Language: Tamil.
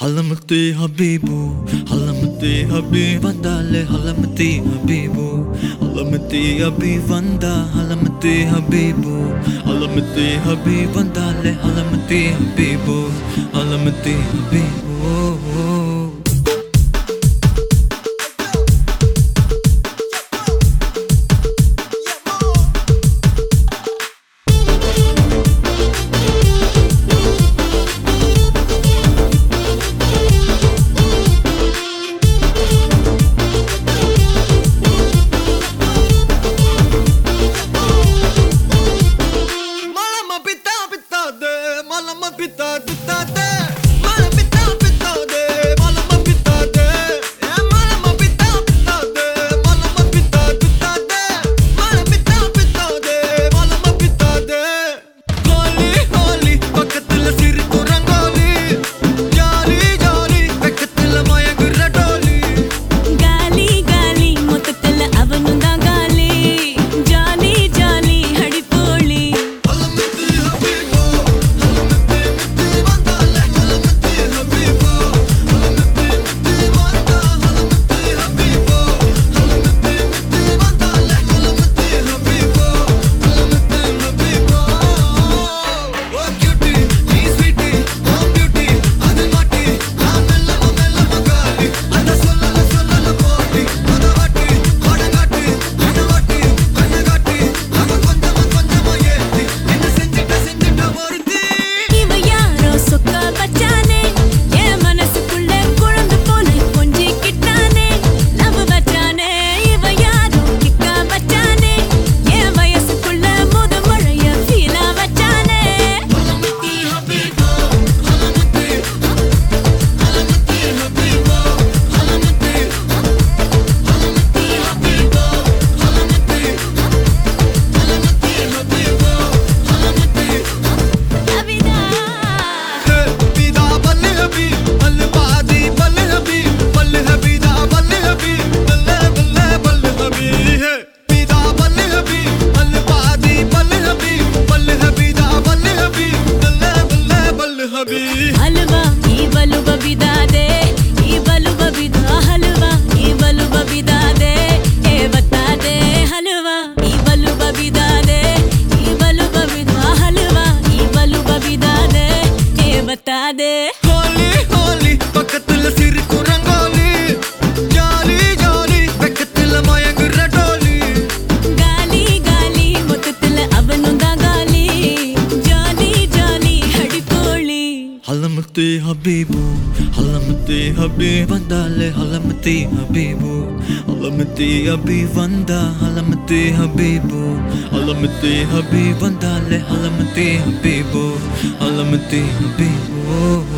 Halamati Habibu, Halamati Habib Vandale, Halamati Habibu, Halamati Habib Vanda, Halamati Habibu, Halamati Habib Vandale, Halamati Habibu, Halamati Habibu. हलवा ई बलु बबिदा दे ई बलु बबिदा हलवा ई बलु बबिदा दे ए बता दे हलवा ई बलु बबिदा दे ई बलु बबिदा हलवा ई बलु बबिदा दे ए बता दे होली होली பக்கத்துல சிரிக்கு ரங்கோலி ஜாலி ஜாலி பக்கத்துல மயங்குற டோலி गाली गाली மொத்தத்துல அவனும் தான் गाली ஜாலி ஜாலி ஹடிப்போலி Halamati Habibu, Halamati Habib Vandale, Halamati Habibu, Halamati Habib Vanda, Halamati Habibu, Halamati Habib Vandale, Halamati Habibu, Halamati Habibu.